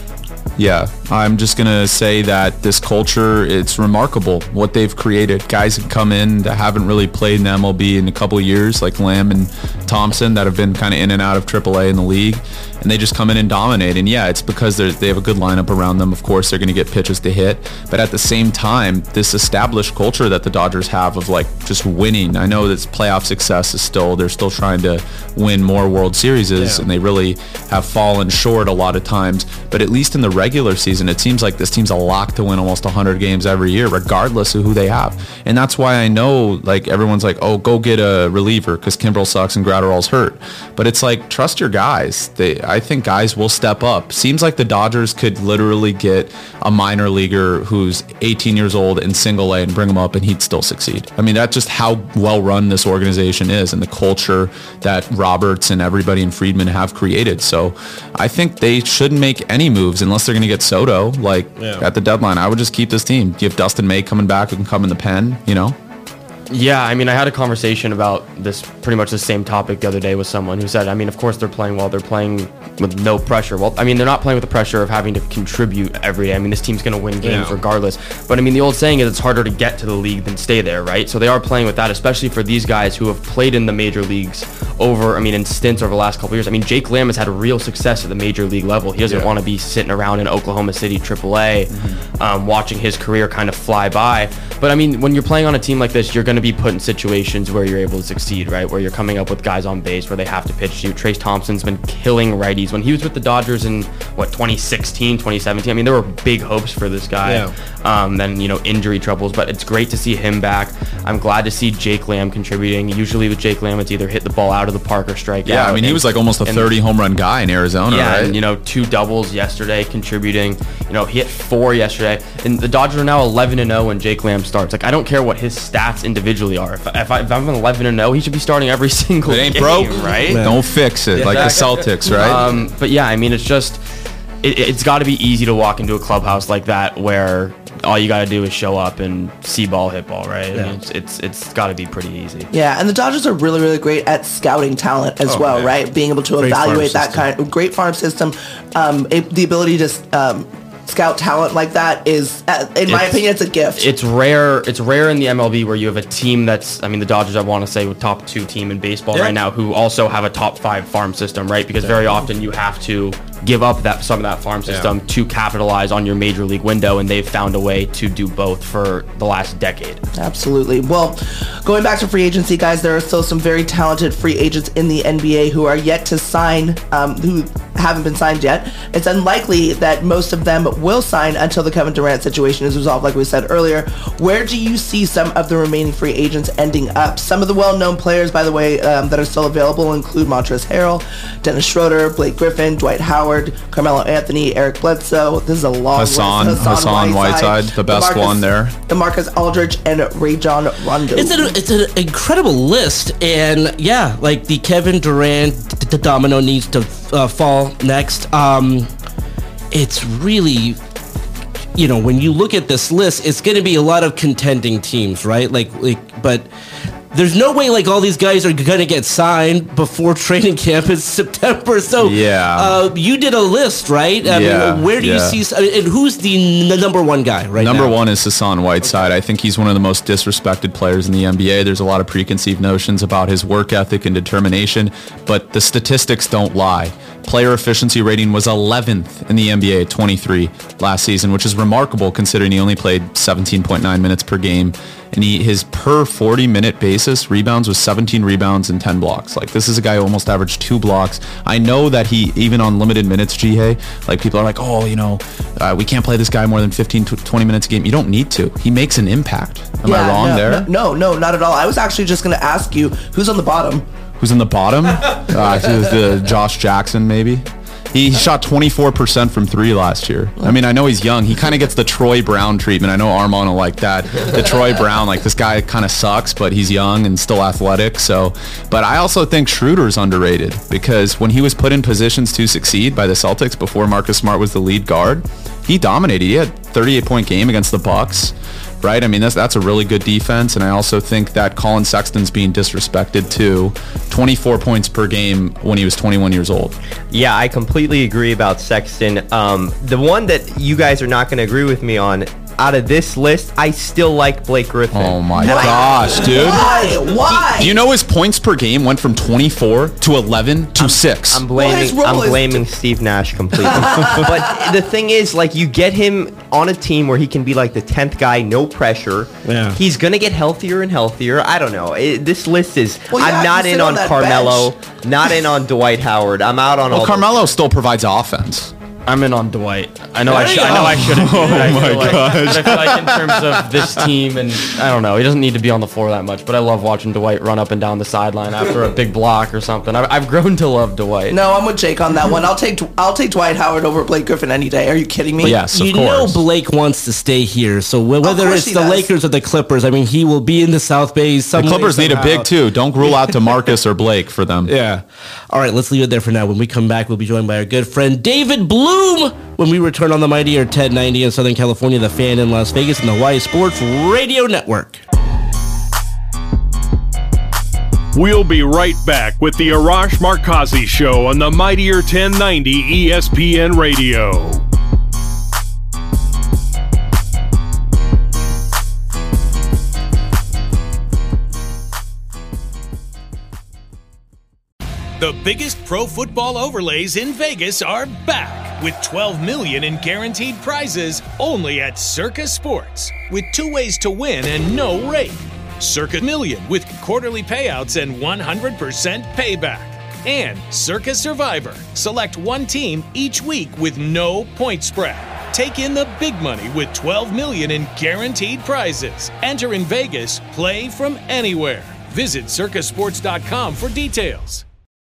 [SPEAKER 7] Yeah, I'm just going to say that this culture, it's remarkable what they've created. Guys have come in that haven't really played in the M L B in a couple of years, like Lamb and Thompson, that have been kind of in and out of triple A in the league, and they just come in and dominate. And yeah, it's because they're, they have a good lineup around them. Of course, they're going to get pitches to hit. But at the same time, this established culture that the Dodgers have of like just winning. I know that playoff success is still, they're still trying to win more World Series, yeah. and they really have fallen short a lot of times. But at least in the regular season, it seems like this team's a lock to win almost one hundred games every year, regardless of who they have. And that's why I know, like, everyone's like, oh, go get a reliever because Kimbrel sucks and Gratterall's hurt. But it's like, trust your guys. They, I think guys will step up. Seems like the Dodgers could literally get a minor leaguer who's eighteen years old in single A and bring him up and he'd still succeed. I mean, that's just how well run this organization is and the culture that Roberts and everybody in Friedman have created. So I think they shouldn't make any moves unless they're going to get Soto, like, yeah. at the deadline. I would just keep this team. You have Dustin May coming back who can come in the pen, you know?
[SPEAKER 9] Yeah, I mean, I had a conversation about this, pretty much the same topic the other day with someone who said, I mean, of course they're playing well. They're playing with no pressure. Well, I mean, they're not playing with the pressure of having to contribute every day. I mean, this team's going to win games yeah. regardless. But, I mean, the old saying is it's harder to get to the league than stay there, right? So they are playing with that, especially for these guys who have played in the major leagues over, I mean, in stints over the last couple of years. I mean, Jake Lamb has had real success at the major league level. He doesn't yeah. want to be sitting around in Oklahoma City triple A, mm-hmm. um, watching his career kind of fly by. But, I mean, when you're playing on a team like this, you're going to be put in situations where you're able to succeed, right? Where you're coming up with guys on base where they have to pitch to you. Trace Thompson's been killing righties. When he was with the Dodgers in, what, twenty sixteen, twenty seventeen, I mean, there were big hopes for this guy. Yeah. Um, then, you know, injury troubles, but it's great to see him back. I'm glad to see Jake Lamb contributing. Usually with Jake Lamb, it's either hit the ball out of the park or strike
[SPEAKER 7] yeah,
[SPEAKER 9] out.
[SPEAKER 7] Yeah, I mean, he was like almost a thirty home run guy in Arizona,
[SPEAKER 9] yeah,
[SPEAKER 7] right?
[SPEAKER 9] And, you know, two doubles yesterday contributing. You know, he hit four yesterday. And the Dodgers are now eleven and oh when Jake Lamb starts. Like, I don't care what his stats individually are. If, if, I, if I'm eleven and oh, he should be starting every single game. It ain't
[SPEAKER 7] game, broke,
[SPEAKER 9] right?
[SPEAKER 7] Man. Don't fix it, yeah, like exactly. the Celtics, right?
[SPEAKER 9] Um, but yeah, I mean, it's just, it, it's got to be easy to walk into a clubhouse like that where all you got to do is show up and see ball, hit ball, right? Yeah. I mean, it's it's, it's got to be pretty easy.
[SPEAKER 6] Yeah, and the Dodgers are really, really great at scouting talent as oh, well, man. right? Being able to great evaluate that kind of great farm system, um, it, the ability to um, scout talent like that is, uh, in my it's, opinion, it's a gift.
[SPEAKER 9] It's rare. It's rare in the M L B where you have a team that's, I mean, the Dodgers, I want to say, with top two team in baseball yeah. right now, who also have a top five farm system, right? Because very often you have to give up that some of that farm system yeah. to capitalize on your major league window, and they've found a way to do both for the last decade.
[SPEAKER 6] Absolutely. Well, going back to free agency, guys, there are still some very talented free agents in the N B A who are yet to sign, um, who haven't been signed yet. It's unlikely that most of them will sign until the Kevin Durant situation is resolved, like we said earlier. Where do you see some of the remaining free agents ending up? Some of the well-known players, by the way, um, that are still available include Montrezl Harrell, Dennis Schroeder, Blake Griffin, Dwight Howard, Carmelo Anthony, Eric Bledsoe. This is a long
[SPEAKER 7] Hassan,
[SPEAKER 6] list.
[SPEAKER 7] Hassan, Hassan Whiteside, the best
[SPEAKER 6] DeMarcus,
[SPEAKER 7] one there.
[SPEAKER 6] DeMarcus Aldridge and Rajon Rondo.
[SPEAKER 5] It's an, it's an incredible list, and yeah, like the Kevin Durant d- d- domino needs to uh, fall next. Um, it's really, you know, when you look at this list, it's going to be a lot of contending teams, right? Like, like, but there's no way like all these guys are going to get signed before training camp in September. So
[SPEAKER 7] yeah,
[SPEAKER 5] uh, you did a list, right? I
[SPEAKER 7] yeah,
[SPEAKER 5] mean, where do
[SPEAKER 7] yeah.
[SPEAKER 5] you see? I mean, and who's the n- number one guy right
[SPEAKER 7] number
[SPEAKER 5] now?
[SPEAKER 7] one is Hassan Whiteside. I think he's one of the most disrespected players in the N B A. There's a lot of preconceived notions about his work ethic and determination, but the statistics don't lie. Player efficiency rating was eleventh in the N B A at twenty-three last season, which is remarkable considering he only played seventeen point nine minutes per game. And he, his per forty minute basis rebounds was seventeen rebounds and ten blocks. Like, this is a guy who almost averaged two blocks. I know that he, even on limited minutes, G-Hey, like people are like, oh, you know, uh, we can't play this guy more than fifteen to twenty minutes a game. You don't need to. He makes an impact. Am
[SPEAKER 6] yeah,
[SPEAKER 7] I wrong
[SPEAKER 6] no,
[SPEAKER 7] there?
[SPEAKER 6] No, no, no, not at all. I was actually just going to ask you, who's on the bottom?
[SPEAKER 7] Who's in the bottom? uh, the Josh Jackson, maybe. He shot twenty-four percent from three last year. I mean, I know he's young. He kind of gets the Troy Brown treatment. I know Armand will like that. The Troy Brown, like, this guy kind of sucks, but he's young and still athletic. So, but I also think Schroeder's underrated because when he was put in positions to succeed by the Celtics before Marcus Smart was the lead guard, he dominated. He had thirty-eight point game against the Bucks. Right? I mean, that's that's a really good defense, and I also think that Colin Sexton's being disrespected too. twenty-four points per game when he was twenty-one years old.
[SPEAKER 8] Yeah, I completely agree about Sexton. Um, the one that you guys are not going to agree with me on, out of this list, I still like Blake Griffin.
[SPEAKER 7] Oh my
[SPEAKER 8] And I-
[SPEAKER 7] gosh, dude.
[SPEAKER 6] Why? Why?
[SPEAKER 7] Do you know his points per game went from twenty-four to eleven to six?
[SPEAKER 8] I'm
[SPEAKER 6] Well, his
[SPEAKER 8] blaming
[SPEAKER 6] role
[SPEAKER 8] I'm
[SPEAKER 6] is-
[SPEAKER 8] blaming Steve Nash completely. But the thing is, like, you get him on a team where he can be like the tenth guy, no pressure.
[SPEAKER 2] Yeah.
[SPEAKER 8] He's gonna get healthier and healthier. I don't know. It, this list is.
[SPEAKER 6] Well, yeah,
[SPEAKER 8] I'm not
[SPEAKER 6] you
[SPEAKER 8] in
[SPEAKER 6] sit on
[SPEAKER 8] on
[SPEAKER 6] that
[SPEAKER 8] Carmelo,
[SPEAKER 6] bench.
[SPEAKER 8] not in on Dwight Howard. I'm out on
[SPEAKER 7] well,
[SPEAKER 8] all.
[SPEAKER 7] Carmelo still provides offense.
[SPEAKER 9] I'm in on Dwight. I know
[SPEAKER 6] There
[SPEAKER 9] I, sh-
[SPEAKER 6] you
[SPEAKER 9] I know
[SPEAKER 6] go.
[SPEAKER 9] I shouldn't. Be,
[SPEAKER 7] Oh
[SPEAKER 9] but I
[SPEAKER 7] my
[SPEAKER 9] feel like,
[SPEAKER 7] gosh.
[SPEAKER 9] But I feel like in terms of this team, and I don't know, he doesn't need to be on the floor that much. But I love watching Dwight run up and down the sideline after a big block or something. I've, I've grown to love Dwight.
[SPEAKER 6] No, I'm with Jake on that one. I'll take I'll take Dwight Howard over Blake Griffin any day. Are you kidding me?
[SPEAKER 7] Yes, of
[SPEAKER 5] you
[SPEAKER 7] course.
[SPEAKER 5] know Blake wants to stay here, so wh- whether
[SPEAKER 6] course
[SPEAKER 5] it's
[SPEAKER 6] he
[SPEAKER 5] the
[SPEAKER 6] does.
[SPEAKER 5] Lakers or the Clippers, I mean, he will be in the South Bay. Some
[SPEAKER 7] The
[SPEAKER 5] way,
[SPEAKER 7] Clippers need a
[SPEAKER 5] somehow.
[SPEAKER 7] big two. Don't rule out DeMarcus or Blake for them.
[SPEAKER 5] Yeah. All right, let's leave it there for now. When we come back, we'll be joined by our good friend David Bloom when we return on the mightier ten ninety in Southern California, The Fan in Las Vegas, and the Hawaii Sports Radio Network.
[SPEAKER 4] We'll be right back with the Arash Markazi Show on the mightier ten ninety E S P N Radio.
[SPEAKER 3] The biggest pro football overlays in Vegas are back with twelve million dollars in guaranteed prizes only at Circa Sports, with two ways to win and no rate. Circa Million with quarterly payouts and one hundred percent payback. And Circa Survivor. Select one team each week with no point spread. Take in the big money with twelve million dollars in guaranteed prizes. Enter in Vegas, play from anywhere. Visit circa sports dot com for details.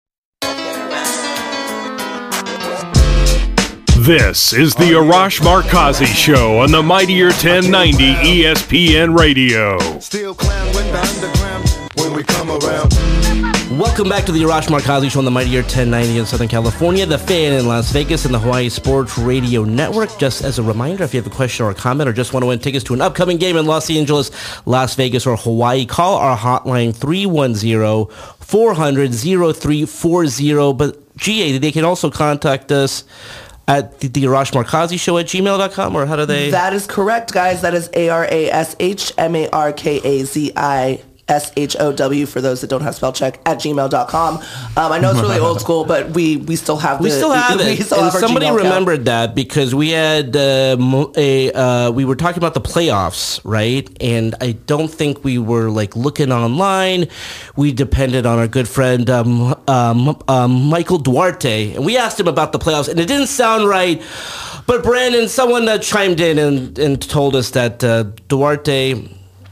[SPEAKER 4] This is the Arash Markazi Show on the mightier ten ninety E S P N Radio.
[SPEAKER 10] Still clown when the underground when we come around.
[SPEAKER 5] Welcome back to the Arash Markazi Show on the mightier ten ninety in Southern California, The Fan in Las Vegas, and the Hawaii Sports Radio Network. Just as a reminder, if you have a question or a comment or just want to win tickets to an upcoming game in Los Angeles, Las Vegas, or Hawaii, call our hotline three one zero, four hundred, zero three four zero. But G A, they can also contact us at the, the Arash Markazi Show at gmail dot com, or how do they?
[SPEAKER 6] That is correct, guys. That is A R A S H M A R K A Z I S H O W, for those that don't have spell check, at gmail dot com. Um, I know it's really old school, but we, we still have the...
[SPEAKER 5] We still have
[SPEAKER 6] we,
[SPEAKER 5] it.
[SPEAKER 6] We still
[SPEAKER 5] and
[SPEAKER 6] have our
[SPEAKER 5] somebody
[SPEAKER 6] Gmail
[SPEAKER 5] remembered
[SPEAKER 6] account.
[SPEAKER 5] that because we had uh, mo- a... Uh, we were talking about the playoffs, right? And I don't think we were, like, looking online. We depended on our good friend um, um, um, Michael Duarte, and we asked him about the playoffs, and it didn't sound right. But Brandon, someone uh, chimed in and, and told us that uh, Duarte,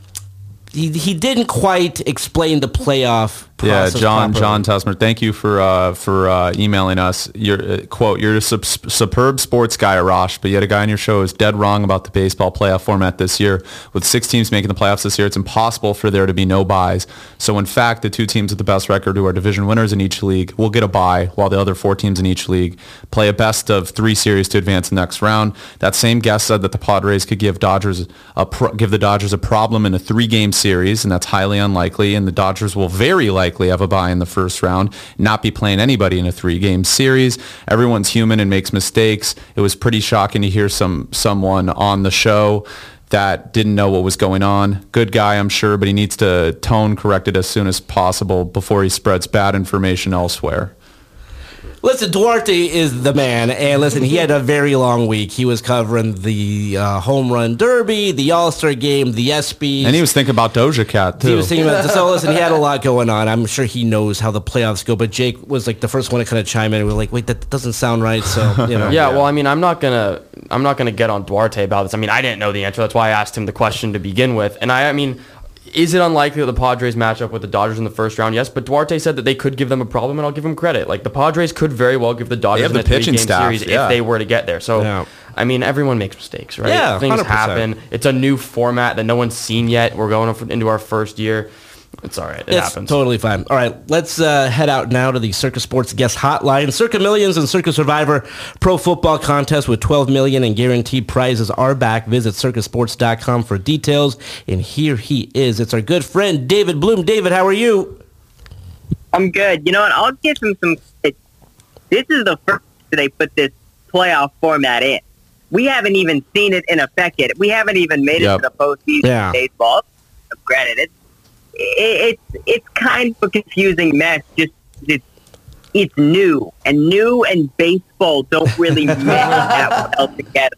[SPEAKER 5] he, he didn't quite explain the playoff
[SPEAKER 7] Yeah,
[SPEAKER 5] process
[SPEAKER 7] John
[SPEAKER 5] properly.
[SPEAKER 7] John Tusmer, thank you for uh, for uh, emailing us. You're, uh, quote, you're a sub- superb sports guy, Arash, but yet a guy on your show is dead wrong about the baseball playoff format this year. With six teams making the playoffs this year, it's impossible for there to be no buys. So, in fact, the two teams with the best record, who are division winners in each league, will get a bye, while the other four teams in each league play a best of three series to advance the next round. That same guest said that the Padres could give Dodgers a pro- give the Dodgers a problem in a three-game series, and that's highly unlikely, and the Dodgers will very likely have a bye in the first round, not be playing anybody in a three-game series. Everyone's human and makes mistakes. It was pretty shocking to hear some someone on the show that didn't know what was going on. Good guy, I'm sure, but he needs to tone correct it as soon as possible before he spreads bad information elsewhere.
[SPEAKER 5] Listen, Duarte is the man, and listen, he had a very long week. He was covering the uh, home run derby, the All-Star game, the ESPYs.
[SPEAKER 7] And he was thinking about Doja Cat, too.
[SPEAKER 5] He was thinking about, so listen, he had a lot going on. I'm sure he knows how the playoffs go, but Jake was like the first one to kind of chime in. We were like, wait, that doesn't sound right, so, you know.
[SPEAKER 9] Yeah, well, I mean, I'm not gonna, I'm not gonna get on Duarte about this. I mean, I didn't know the answer. That's why I asked him the question to begin with. And I, I mean, is it unlikely that the Padres match up with the Dodgers in the first round? Yes, but Duarte said that they could give them a problem, and I'll give him credit. Like, the Padres could very well give the Dodgers
[SPEAKER 7] have
[SPEAKER 9] in
[SPEAKER 7] the
[SPEAKER 9] a
[SPEAKER 7] pitching
[SPEAKER 9] three-game
[SPEAKER 7] staff,
[SPEAKER 9] series
[SPEAKER 7] yeah.
[SPEAKER 9] if they were to get there. So,
[SPEAKER 5] Yeah.
[SPEAKER 9] I mean, everyone makes mistakes, right?
[SPEAKER 5] Yeah,
[SPEAKER 9] Things
[SPEAKER 5] one hundred percent.
[SPEAKER 9] happen. It's a new format that no one's seen yet. We're going into our first year. It's all right. It
[SPEAKER 5] It's
[SPEAKER 9] happens.
[SPEAKER 5] totally fine. All right, let's uh, head out now to the Circa Sports guest hotline. Circa Millions and Circa Survivor Pro Football Contest with twelve million dollars in guaranteed prizes are back. Visit circa sports dot com for details. And here he is. It's our good friend, David Bloom. David, how are you?
[SPEAKER 11] I'm good. You know what? I'll give him some. It, this is the first that they put this playoff format in. We haven't even seen it in effect yet. We haven't even made
[SPEAKER 7] Yep.
[SPEAKER 11] it to the postseason
[SPEAKER 5] Yeah.
[SPEAKER 11] of baseball. Granted, it's it, it's it's kind of a confusing mess. Just it's it's new, and new and baseball don't really mix that well together.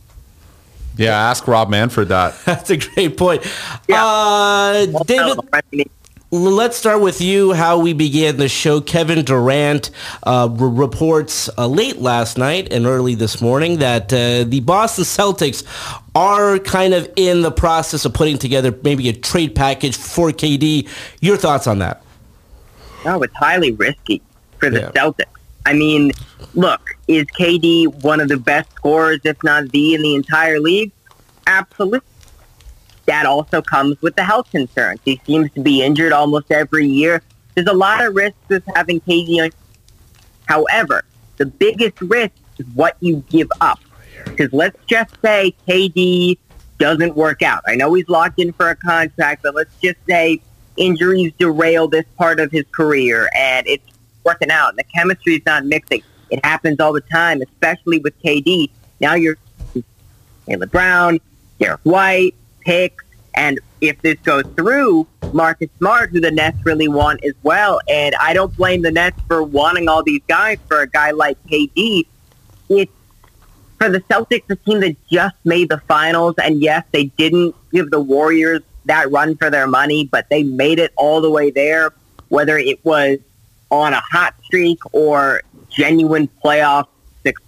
[SPEAKER 7] Yeah, ask Rob Manfred that.
[SPEAKER 5] That's a great point.
[SPEAKER 11] Yeah.
[SPEAKER 5] Uh, David, let's start with you, how we began the show. Kevin Durant uh, r- reports uh, late last night and early this morning that uh, the Boston Celtics are kind of in the process of putting together maybe a trade package for K D. Your thoughts on that?
[SPEAKER 11] No, it's highly risky for the
[SPEAKER 5] Yeah.
[SPEAKER 11] Celtics. I mean, look, is K D one of the best scorers, if not the, in the entire league? Absolutely. That also comes with the health concerns. He seems to be injured almost every year. There's a lot of risks with having K D on. However, the biggest risk is what you give up. Because let's just say K D doesn't work out. I know he's locked in for a contract, but let's just say injuries derail this part of his career and it's working out. The chemistry's not mixing. It happens all the time, especially with K D. Now you're Taylor Brown, Derek White, picks, and if this goes through, Marcus Smart, who the Nets really want as well. And I don't blame the Nets for wanting all these guys for a guy like K D. It's for the Celtics, a team that just made the finals, and yes, they didn't give the Warriors that run for their money, but they made it all the way there, whether it was on a hot streak or genuine playoff success.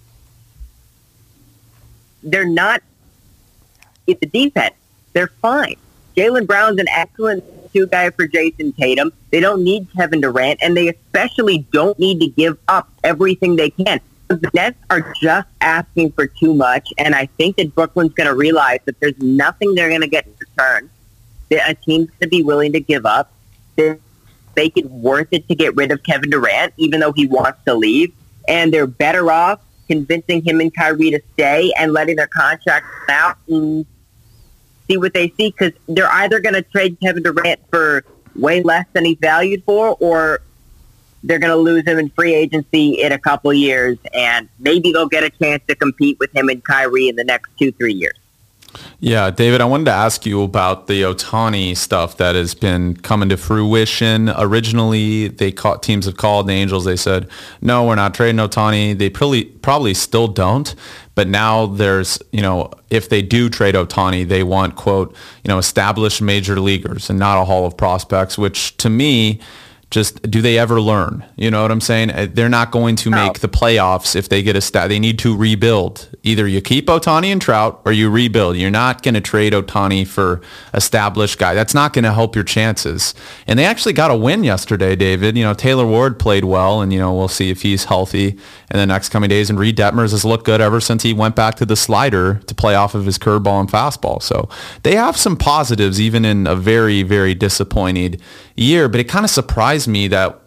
[SPEAKER 11] They're not, it's the defense. They're fine. Jaylen Brown's an excellent two guy for Jason Tatum. They don't need Kevin Durant, and they especially don't need to give up everything they can. The Nets are just asking for too much, and I think that Brooklyn's going to realize that there's nothing they're going to get in return. That a team's going to be willing to give up. They're make it worth it to get rid of Kevin Durant, even though he wants to leave, and they're better off convincing him and Kyrie to stay and letting their contract out and see what they see, because they're either going to trade Kevin Durant for way less than he's valued for, or they're going to lose him in free agency in a couple years, and maybe they'll get a chance to compete with him and Kyrie in the next two, three years.
[SPEAKER 7] Yeah, David, I wanted to ask you about the Ohtani stuff that has been coming to fruition. Originally, they caught, teams have called the Angels. They said, no, we're not trading Ohtani. They probably, probably still don't. But now there's, you know, if they do trade Ohtani, they want, quote, you know, established major leaguers and not a hall of prospects, which to me, just do they ever learn? You know what I'm saying? They're not going to make the playoffs if they get a stat. They need to rebuild. Either you keep Ohtani and Trout or you rebuild. You're not going to trade Ohtani for established guy. That's not going to help your chances. And they actually got a win yesterday, David. You know, Taylor Ward played well, and, you know, we'll see if he's healthy in the next coming days. And Reed Detmers has looked good ever since he went back to the slider to play off of his curveball and fastball. So they have some positives, even in a very, very disappointed year. But it kind of surprised me that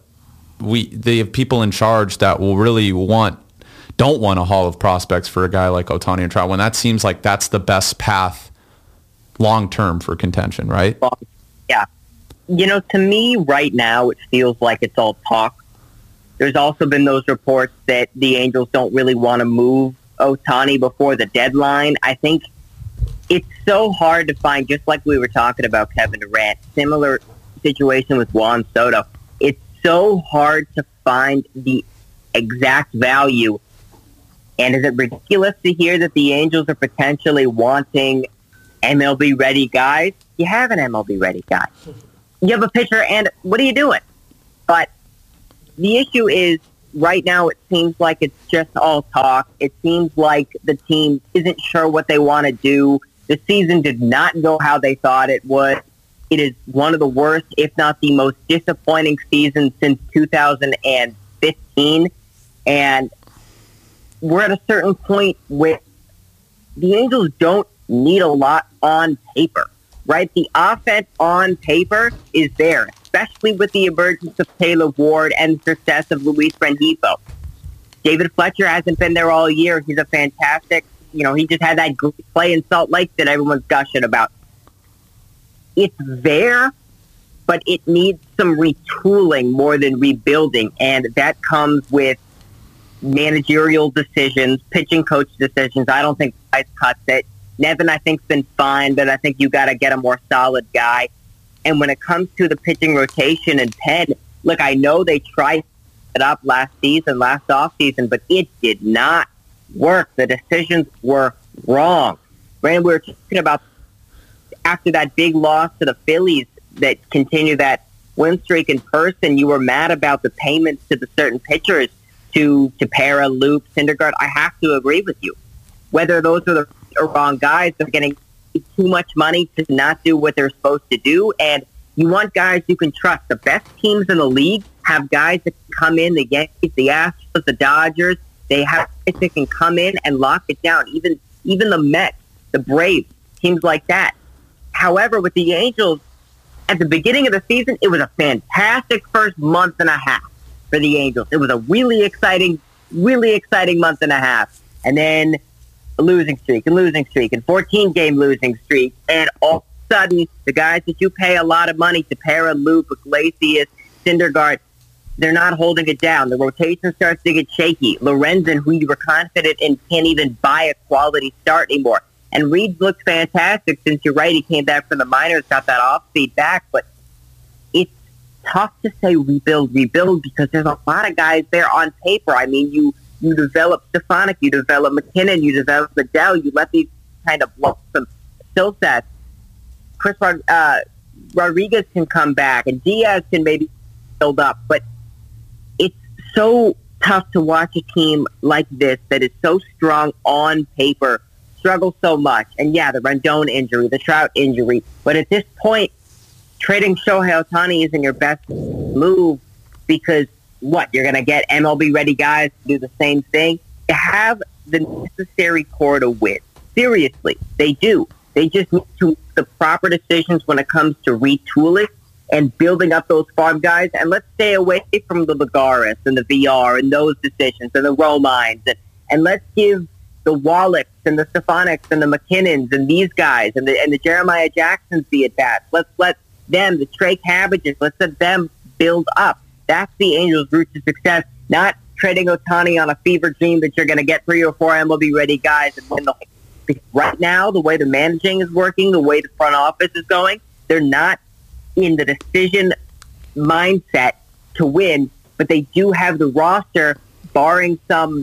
[SPEAKER 7] we they have people in charge that will really want don't want a hall of prospects for a guy like Ohtani and Trout when that seems like that's the best path long term for contention, right?
[SPEAKER 11] Yeah. You know, to me right now it feels like it's all talk. There's also been those reports that the Angels don't really want to move Ohtani before the deadline. I think it's so hard to find, just like we were talking about Kevin Durant, similar situation with Juan Soto. It's so hard to find the exact value. And is it ridiculous to hear that the Angels are potentially wanting M L B-ready guys? You have an M L B-ready guy. You have a pitcher, and what are you doing? But the issue is, right now it seems like it's just all talk. It seems like the team isn't sure what they want to do. The season did not go how they thought it would. It is one of the worst, if not the most disappointing season since two thousand fifteen. And we're at a certain point where the Angels don't need a lot on paper, right? The offense on paper is there, especially with the emergence of Taylor Ward and the success of Luis Rengifo. David Fletcher hasn't been there all year. He's a fantastic, you know, he just had that great play in Salt Lake that everyone's gushing about. It's there, but it needs some retooling more than rebuilding, and that comes with managerial decisions, pitching coach decisions. I don't think Price cuts it. Nevin, I think, has been fine, but I think you got to get a more solid guy. And when it comes to the pitching rotation and Penn, look, I know they tried it up last season, last offseason, but it did not work. The decisions were wrong. Brandon, we were talking about after that big loss to the Phillies that continued that win streak in person, you were mad about the payments to the certain pitchers, to to Para, Loop, Syndergaard. I have to agree with you. Whether those are the wrong guys, they're getting too much money to not do what they're supposed to do, and you want guys you can trust. The best teams in the league have guys that can come in, the Yankees, the Astros, the Dodgers. They have guys that can come in and lock it down. Even even the Mets, the Braves, teams like that. However, with the Angels, at the beginning of the season, it was a fantastic first month and a half for the Angels. It was a really exciting, really exciting month and a half. And then a losing streak, and losing streak, and fourteen-game losing streak. And all of a sudden, the guys that you pay a lot of money to, Para, Loop, Iglesias, Syndergaard, they're not holding it down. The rotation starts to get shaky. Lorenzen, who you were confident in, can't even buy a quality start anymore. And Reed looks fantastic since you're right. He came back from the minors, got that off-speed back. But it's tough to say rebuild, rebuild, because there's a lot of guys there on paper. I mean, you you develop Stefanik, you develop McKinnon, you develop Adele. You let these kind of block some skill sets. Chris Rod- uh, Rodriguez can come back, and Diaz can maybe build up. But it's so tough to watch a team like this that is so strong on paper struggle so much. And yeah, the Rendon injury, the Trout injury. But at this point, trading Shohei Ohtani isn't your best move because, what, you're going to get M L B-ready guys to do the same thing? You have the necessary core to win. Seriously, they do. They just need to make the proper decisions when it comes to retooling and building up those farm guys. And let's stay away from the Lagares and the V R and those decisions and the Romines. And, and let's give the Wallachs and the Stefanics and the McKinnons and these guys and the and the Jeremiah Jacksons be at bat. Let's let them, the Trey Cabbages, let's let them build up. That's the Angels' route to success, not trading Ohtani on a fever dream that you're going to get three or four M L B-ready guys and win the Because right now, the way the managing is working, the way the front office is going, they're not in the decision mindset to win, but they do have the roster, barring some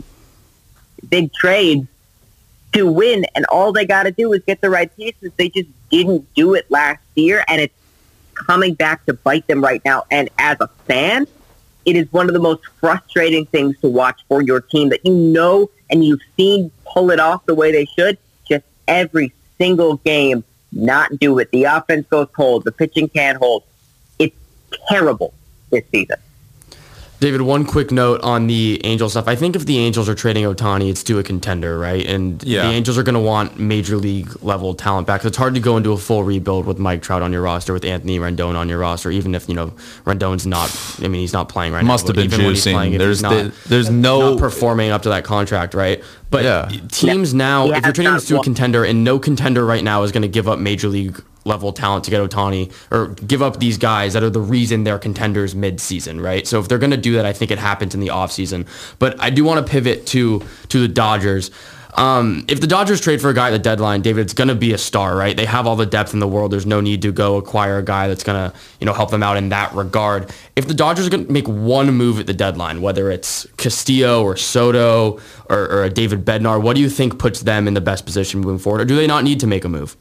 [SPEAKER 11] big trades, to win. And all they got to do is get the right pieces. They just didn't do it last year, and it's coming back to bite them right now. And as a fan, it is one of the most frustrating things to watch for your team that you know and you've seen pull it off the way they should. Just every single game, not do it. The offense goes cold. The pitching can't hold. It's terrible this season.
[SPEAKER 9] David, one quick note on the Angels stuff. I think if the Angels are trading Ohtani, it's to a contender, right? And
[SPEAKER 7] yeah.
[SPEAKER 9] the Angels are going to want major league level talent back. So it's hard to go into a full rebuild with Mike Trout on your roster, with Anthony Rendon on your roster, even if, you know, Rendon's not, I mean, he's not playing right
[SPEAKER 7] Must
[SPEAKER 9] now.
[SPEAKER 7] Must have been
[SPEAKER 9] even
[SPEAKER 7] juicing.
[SPEAKER 9] When he's playing,
[SPEAKER 7] there's,
[SPEAKER 9] not,
[SPEAKER 7] the, there's no...
[SPEAKER 9] not performing up to that contract, right? But
[SPEAKER 7] yeah.
[SPEAKER 9] teams now,
[SPEAKER 11] yeah,
[SPEAKER 9] if you're trading this to a
[SPEAKER 11] well,
[SPEAKER 9] contender, and no contender right now is going to give up major league level talent to get Ohtani, or give up these guys that are the reason they're contenders mid-season, right? So if they're going to do that, I think it happens in the offseason. But I do want to pivot to to the Dodgers. Um, if the Dodgers trade for a guy at the deadline, David, it's going to be a star, right? They have all the depth in the world. There's no need to go acquire a guy that's going to, you know, help them out in that regard. If the Dodgers are going to make one move at the deadline, whether it's Castillo or Soto or, or a David Bednar, what do you think puts them in the best position moving forward? Or do they not need to make a move?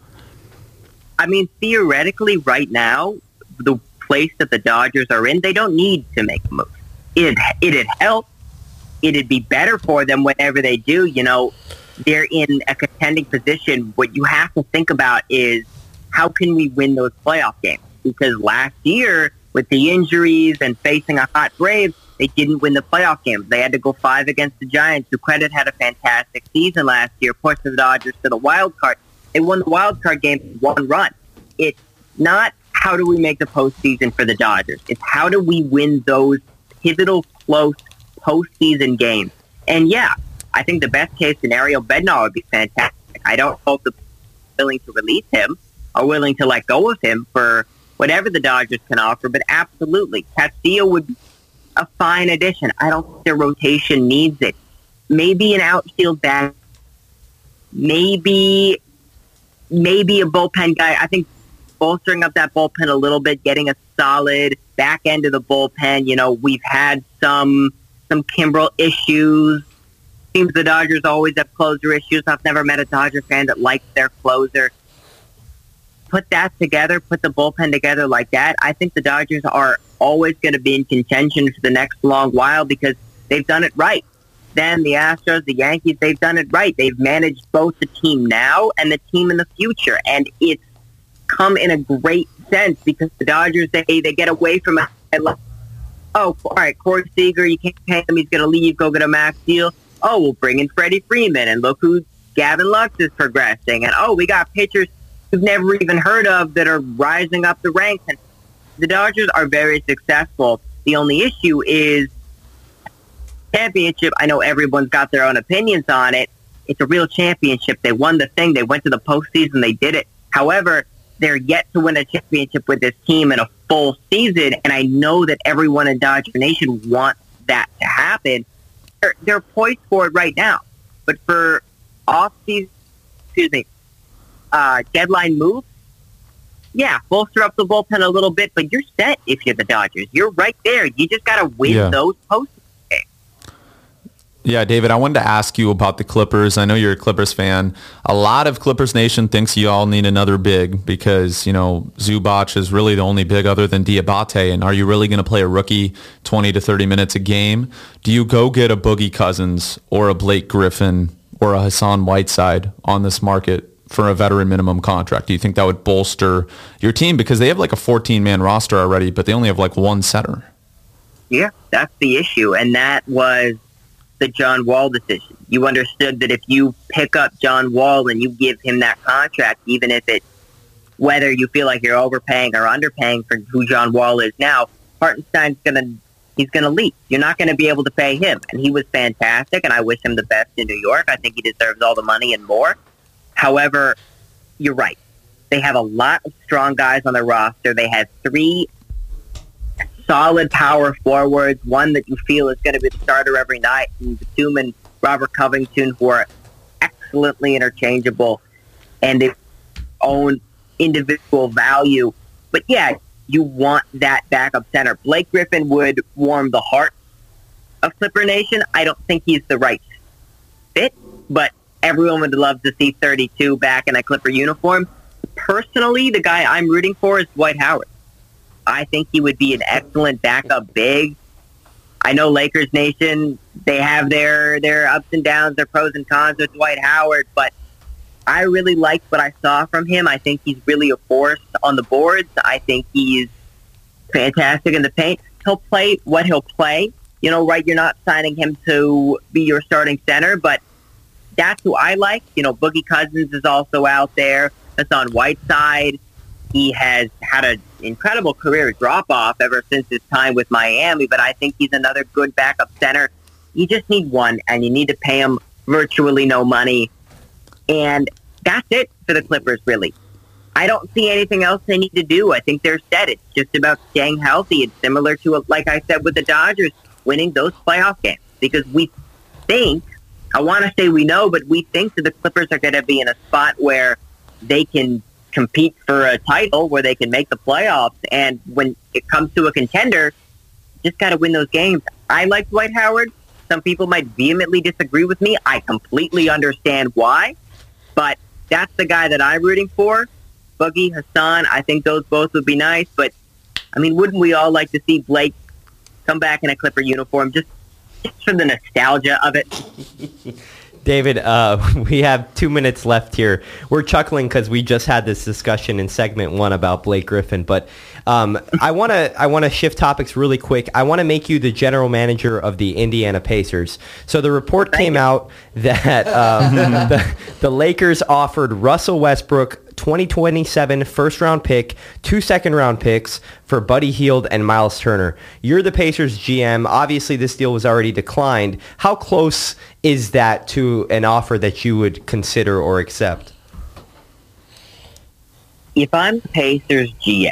[SPEAKER 11] I mean, theoretically, right now, the place that the Dodgers are in, they don't need to make a move. It'd, it'd help. It'd be better for them whenever they do. You know, they're in a contending position. What you have to think about is how can we win those playoff games? Because last year, with the injuries and facing a hot Braves, they didn't win the playoff games. They had to go five against the Giants, who credit had a fantastic season last year, pushed the Dodgers to the wild card. They won the wild card game one run. It's not how do we make the postseason for the Dodgers. It's how do we win those pivotal, close postseason games. And yeah, I think the best case scenario, Bednar would be fantastic. I don't know if they're willing to release him or willing to let go of him for whatever the Dodgers can offer, but absolutely, Castillo would be a fine addition. I don't think their rotation needs it. Maybe an outfield back, maybe... Maybe a bullpen guy. I think bolstering up that bullpen a little bit, getting a solid back end of the bullpen. You know, we've had some some Kimbrel issues. Seems the Dodgers always have closer issues. I've never met a Dodger fan that likes their closer. Put that together, put the bullpen together like that. I think the Dodgers are always going to be in contention for the next long while because they've done it right. Them, the Astros, the Yankees, they've done it right. They've managed both the team now and the team in the future. And it's come in a great sense because the Dodgers, they they get away from it. Like, oh, all right, Corey Seager, you can't pay him. He's going to leave. Go get a max deal. Oh, we'll bring in Freddie Freeman. And look who Gavin Lux is progressing. And, oh, we got pitchers we've never even heard of that are rising up the ranks. And the Dodgers are very successful. The only issue is championship. I know everyone's got their own opinions on it. It's a real championship. They won the thing. They went to the postseason. They did it. However, they're yet to win a championship with this team in a full season, and I know that everyone in Dodger Nation wants that to happen. They're, they're poised for it right now. But for off-season, excuse me, uh, deadline moves, yeah, bolster up the bullpen a little bit, but you're set if you're the Dodgers. You're right there. You just got to win
[SPEAKER 7] yeah.
[SPEAKER 11] those postseason.
[SPEAKER 7] Yeah, David, I wanted to ask you about the Clippers. I know you're a Clippers fan. A lot of Clippers Nation thinks you all need another big because, you know, Zubac is really the only big other than Diabate. And are you really going to play a rookie twenty to thirty minutes a game? Do you go get a Boogie Cousins or a Blake Griffin or a Hassan Whiteside on this market for a veteran minimum contract? Do you think that would bolster your team? Because they have like a fourteen-man roster already, but they only have like one setter.
[SPEAKER 11] Yeah, that's the issue. And that was the John Wall decision. You understood that if you pick up John Wall and you give him that contract, even if it's whether you feel like you're overpaying or underpaying for who John Wall is now, Hartenstein's gonna he's gonna leave. You're not gonna be able to pay him. And he was fantastic, and I wish him the best in New York. I think he deserves all the money and more. However, you're right. They have a lot of strong guys on their roster. They have three solid power forwards, one that you feel is going to be the starter every night, and Batum and Robert Covington, who are excellent excellently interchangeable and they own individual value. But yeah, you want that backup center. Blake Griffin would warm the heart of Clipper Nation. I don't think he's the right fit, but everyone would love to see thirty-two back in a Clipper uniform. Personally, the guy I'm rooting for is Dwight Howard. I think he would be an excellent backup big. I know Lakers Nation, they have their, their ups and downs, their pros and cons with Dwight Howard, but I really liked what I saw from him. I think he's really a force on the boards. I think he's fantastic in the paint. He'll play what he'll play. You know, right, you're not signing him to be your starting center, but that's who I like. You know, Boogie Cousins is also out there. Hassan Whiteside. He has had an incredible career drop-off ever since his time with Miami, but I think he's another good backup center. You just need one, and you need to pay him virtually no money. And that's it for the Clippers, really. I don't see anything else they need to do. I think they're set. It's just about staying healthy. It's similar to, like I said, with the Dodgers, winning those playoff games. Because we think, I want to say we know, but we think that the Clippers are going to be in a spot where they can compete for a title, where they can make the playoffs. And when it comes to a contender, just got to win those games. I like Dwight Howard. Some people might vehemently disagree with me. I completely understand why. But that's the guy that I'm rooting for. Boogie, Hassan, I think those both would be nice. But, I mean, wouldn't we all like to see Blake come back in a Clipper uniform just, just for the nostalgia of it?
[SPEAKER 8] David, uh, we have two minutes left here. We're chuckling because we just had this discussion in segment one about Blake Griffin, but um, I want to I want to shift topics really quick. I want to make you the general manager of the Indiana Pacers. So the report Thank came you. out that um, the, the Lakers offered Russell Westbrook twenty twenty-seven first round pick, two second round picks for Buddy Hield and Miles Turner. You're the Pacers G M. Obviously, this deal was already declined. How close is that to an offer that you would consider or accept?
[SPEAKER 11] If I'm the Pacers G M,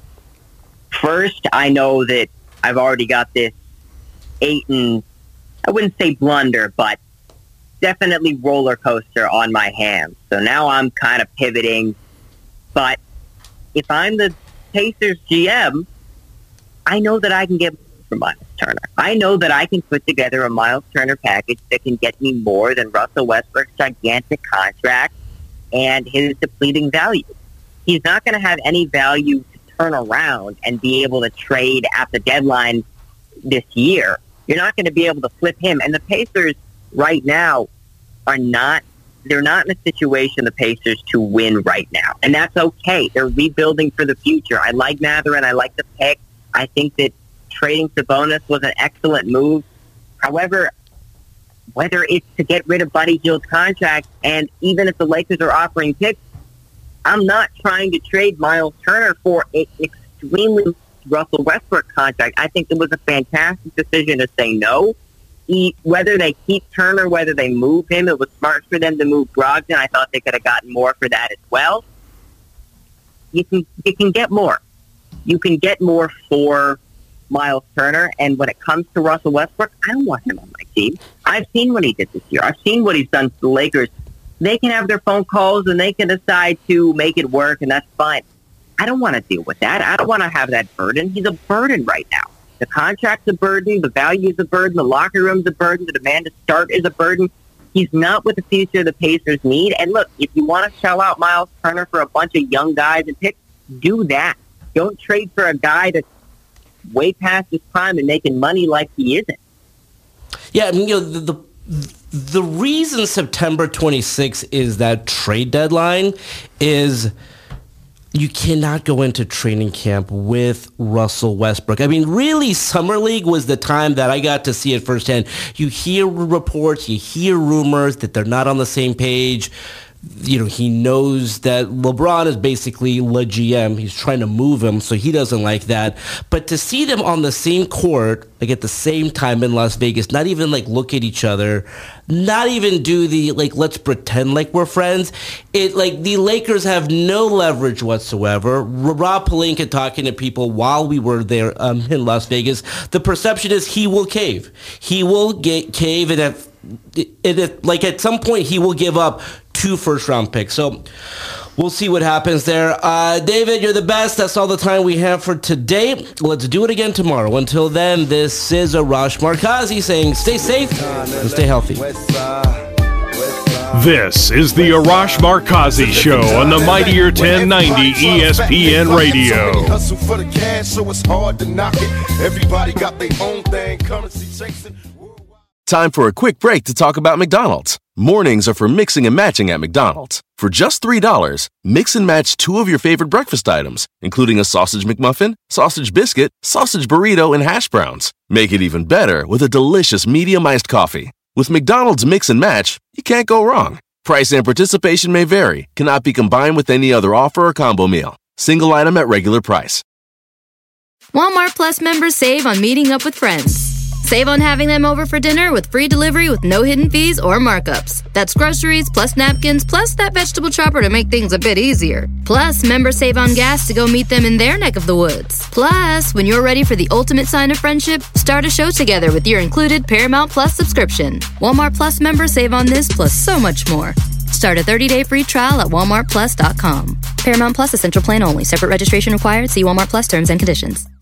[SPEAKER 11] first I know that I've already got this eight and I wouldn't say blunder, but definitely roller coaster on my hands. So now I'm kind of pivoting. But if I'm the Pacers G M, I know that I can get for Miles Turner. I know that I can put together a Miles Turner package that can get me more than Russell Westbrook's gigantic contract and his depleting value. He's not going to have any value to turn around and be able to trade at the deadline this year. You're not going to be able to flip him. And the Pacers right now are not, they're not in a situation, the Pacers, to win right now. And that's okay. They're rebuilding for the future. I like Mathurin. I like the pick. I think that trading Sabonis was an excellent move. However, whether it's to get rid of Buddy Hield's contract, and even if the Lakers are offering picks, I'm not trying to trade Miles Turner for an extremely Russell Westbrook contract. I think it was a fantastic decision to say no. He, whether they keep Turner, whether they move him, it was smart for them to move Brogdon. I thought they could have gotten more for that as well. You can you can get more. You can get more for Miles Turner. And when it comes to Russell Westbrook, I don't want him on my team. I've seen what he did this year. I've seen what he's done to the Lakers. They can have their phone calls and they can decide to make it work, and that's fine. I don't want to deal with that. I don't want to have that burden. He's a burden right now. The contract's a burden. The value is a burden. The locker room's a burden. The demand to start is a burden. He's not what the future the Pacers need. And look, if you want to shell out Miles Turner for a bunch of young guys and picks, do that. Don't trade for a guy that's way past his prime and making money like he isn't.
[SPEAKER 5] Yeah, I mean, you know, the, the the reason September twenty-sixth is that trade deadline is you cannot go into training camp with Russell Westbrook. I mean, really, Summer League was the time that I got to see it firsthand. You hear reports, you hear rumors that they're not on the same page. You know, he knows that LeBron is basically the G M. He's trying to move him, so he doesn't like that. But to see them on the same court, like at the same time in Las Vegas, not even like look at each other, not even do the, like, let's pretend like we're friends. It, like, the Lakers have no leverage whatsoever. Rob Pelinka talking to people while we were there um, in Las Vegas, the perception is he will cave. He will get cave, and if it, it, like at some point he will give up two first round picks. So we'll see what happens there. Uh, David, you're the best. That's all the time we have for today. Let's do it again tomorrow. Until then, this is Arash Markazi saying stay safe and stay healthy.
[SPEAKER 4] This is the Arash Markazi Show on the Mightier ten ninety E S P N Radio.
[SPEAKER 10] Hustle for the cash, so it's hard to knock it. Everybody got their own thing, currency chasing.
[SPEAKER 1] Time for a quick break to talk about McDonald's. Mornings are for mixing and matching at McDonald's. For just three dollars, mix and match two of your favorite breakfast items, including a sausage McMuffin, sausage biscuit, sausage burrito, and hash browns. Make it even better with a delicious medium iced coffee. With McDonald's Mix and Match, you can't go wrong. Price and participation may vary, cannot be combined with any other offer or combo meal. Single item at regular price.
[SPEAKER 12] Walmart Plus members save on meeting up with friends. Save on having them over for dinner with free delivery with no hidden fees or markups. That's groceries, plus napkins, plus that vegetable chopper to make things a bit easier. Plus, members save on gas to go meet them in their neck of the woods. Plus, when you're ready for the ultimate sign of friendship, start a show together with your included Paramount Plus subscription. Walmart Plus members save on this plus so much more. Start a thirty-day free trial at walmart plus dot com. Paramount Plus Essential Plan only. Separate registration required. See Walmart Plus terms and conditions.